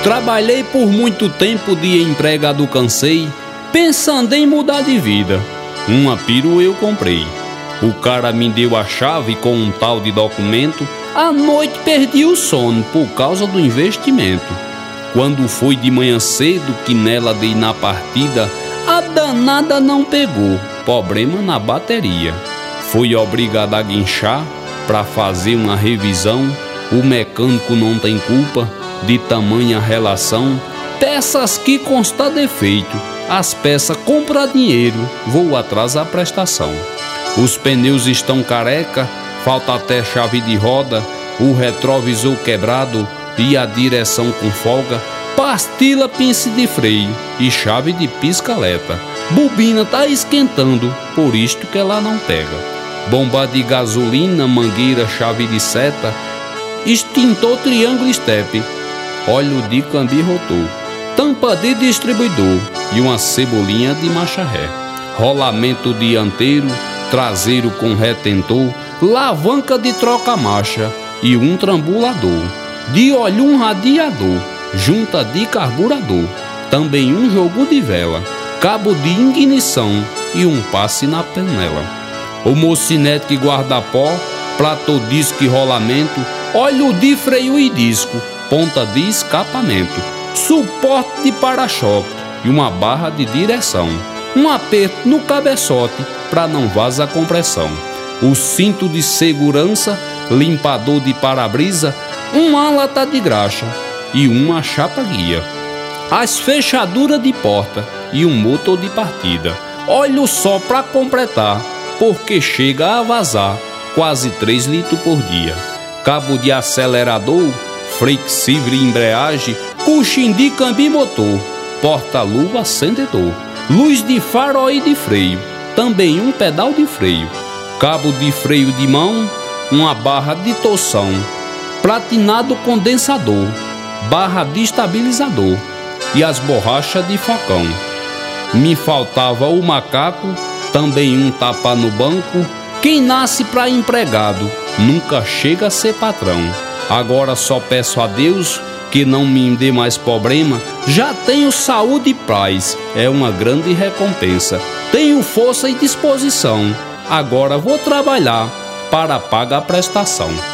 Trabalhei por muito tempo de empregado, cansei, pensando em mudar de vida. Uma perua eu comprei. O cara me deu a chave com um tal de documento. À noite perdi o sono por causa do investimento. Quando foi de manhã cedo que nela dei na partida, a danada não pegou, problema na bateria. Fui obrigado a guinchar pra fazer uma revisão. O mecânico não tem culpa de tamanha relação. Peças que consta defeito, as peças compra dinheiro, vou atrasar a prestação. Os pneus estão careca, falta até chave de roda, o retrovisor quebrado e a direção com folga, pastilha, pince de freio e chave de pisca-alerta. Bobina tá esquentando, por isto que ela não pega. Bomba de gasolina, mangueira, chave de seta, extintor, triângulo, estepe, óleo de câmbio rotor, tampa de distribuidor e uma cebolinha de marcha ré, rolamento dianteiro, traseiro com retentor, alavanca de troca-marcha e um trambulador, de óleo um radiador, junta de carburador, também um jogo de vela, cabo de ignição e um passe na panela. O mocinete guarda-pó, platô, disco e rolamento, óleo de freio e disco, ponta de escapamento, suporte de para-choque e uma barra de direção, um aperto no cabeçote para não vazar a compressão, o cinto de segurança, limpador de para-brisa, uma lata de graxa e uma chapa guia, as fechaduras de porta e um motor de partida. Olha só para completar, porque chega a vazar quase 3 litros por dia. Cabo de acelerador, flexível embreagem, coxim de câmbio e motor, porta-luva, acendedor, luz de farol e de freio, também um pedal de freio, cabo de freio de mão, uma barra de torção, platinado condensador, barra de estabilizador e as borrachas de facão. Me faltava o macaco, também um tapa no banco. Quem nasce para empregado nunca chega a ser patrão. Agora só peço a Deus que não me dê mais problema. Já tenho saúde e paz, é uma grande recompensa. Tenho força e disposição, agora vou trabalhar para pagar a prestação.